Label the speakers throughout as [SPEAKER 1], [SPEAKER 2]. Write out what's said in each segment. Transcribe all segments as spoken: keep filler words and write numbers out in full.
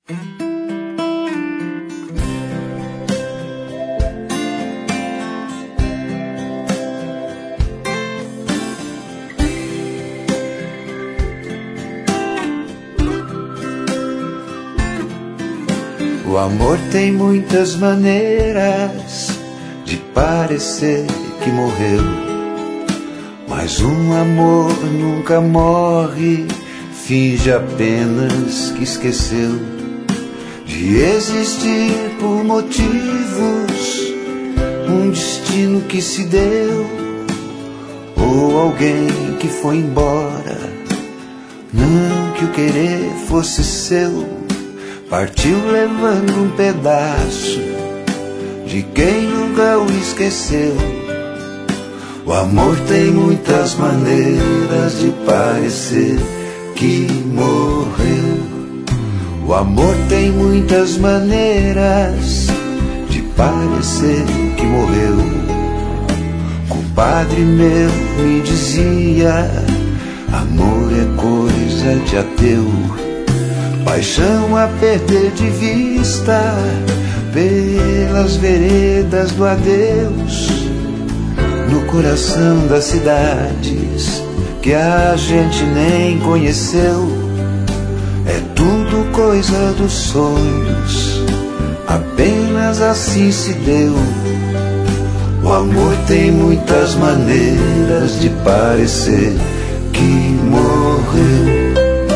[SPEAKER 1] O amor tem muitas maneiras de parecer que morreu, mas um amor nunca morre, finge apenas que esqueceu de existir por motivos, um destino que se deu, ou alguém que foi embora, não que o querer fosse seu. Partiu levando um pedaço de quem nunca o esqueceu. O amor tem muitas maneiras de parecer que morreu. O amor tem muitas maneiras de parecer que morreu. Compadre meu me dizia, amor é coisa de ateu, paixão a perder de vista pelas veredas do adeus, no coração das cidades que a gente nem conheceu. É tudo coisa dos sonhos, apenas assim se deu. O amor tem muitas maneiras de parecer que morreu.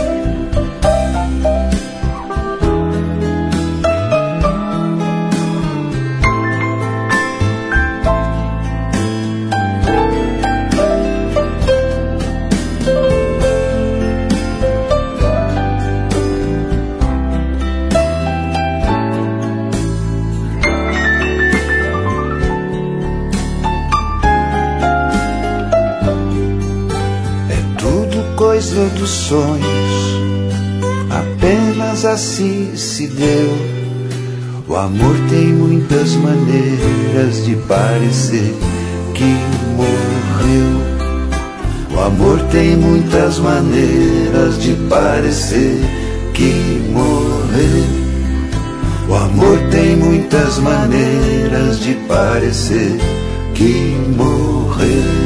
[SPEAKER 1] Coisa dos sonhos, apenas assim se deu. O amor tem muitas maneiras de parecer que morreu. O amor tem muitas maneiras de parecer que morreu. O amor tem muitas maneiras de parecer que morreu.